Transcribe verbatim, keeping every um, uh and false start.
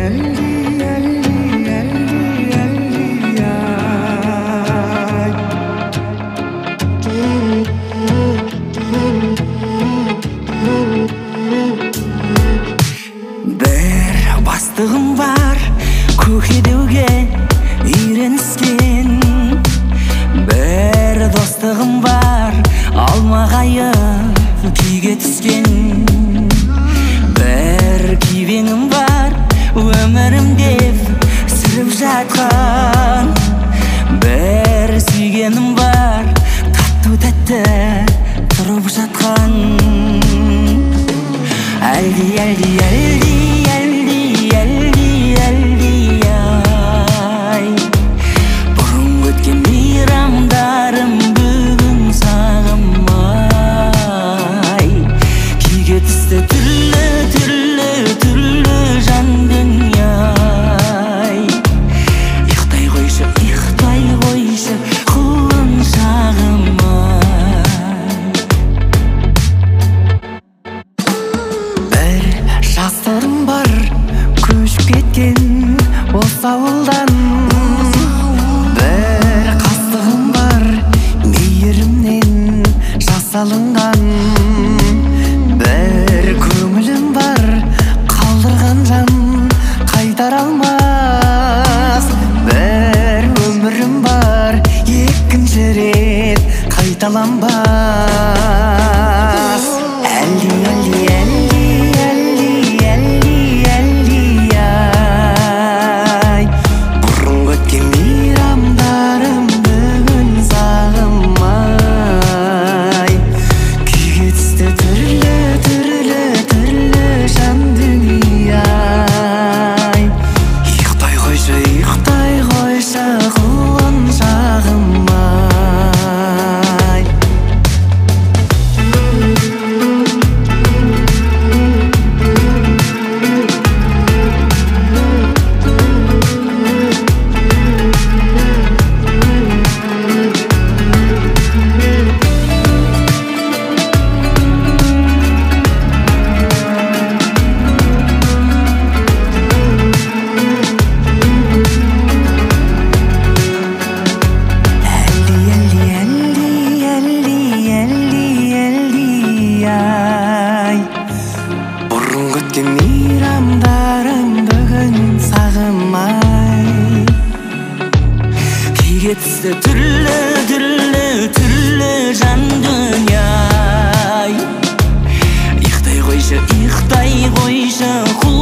Бастығым бар көкедеуге үйреніскен, бір достығым бар алмағайып күйге түскен, бір күйбеңім бар өмірім деп сүріп жатқан, бір сүйгенім бар тату тәтті тұрып жатқан. Әлди, әлди, әлди, әлди, әлди, әлди, ай, бұрын өткен мейрамдарым бүгін сағым ай, күйге түсті түрлі, түрлі, түрлі жан дүние ай, ұйықтай қойшы, ұйықтай қойшы құлыншағым ай. Жастарым бар көшіп кеткен осы ауылдан, бір қастығым бар мейірімнен жасалынған, бір көңілім бар қалдырған жан қайтара алмас, бір өмірім бар екінші рет қайталанбас. Әлди, әлди, әлди, мейрамдарым бүгін сағым-ай, күйге түсті түрлі, түрлі, түрлі жан дүние ай, ұйықтай қойшы, ұйықтай қойшы